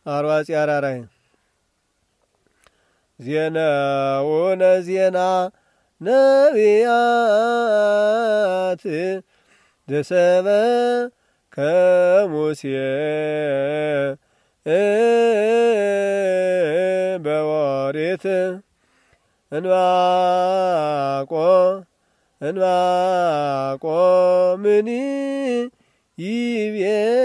አርዋጽ አራራይ ዜናውነ ዜና ነቢያት ዘሰበ ከሙሴ በወሪት እንባቆምኒ ይቤ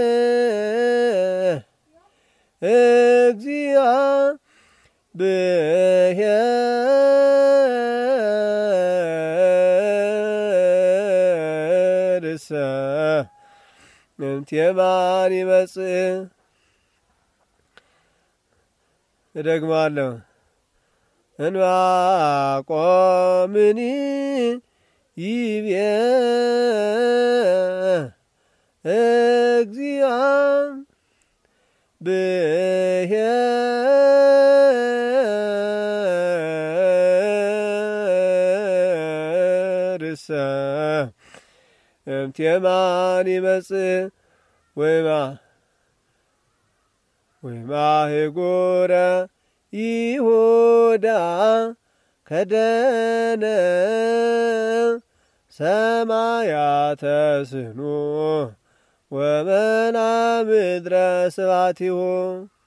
እግዚአብሔርሰ እምቴማን ይመጽእ። እደግማለሁ። እንባቆምኒ ይቤ እግዚአብሔርሰ እምቴማን ይመጽእ ወይማህጉረ ይሁዳ ከደነ ሰማያተ ስኑ ወመና ምድረ ስባቲሁ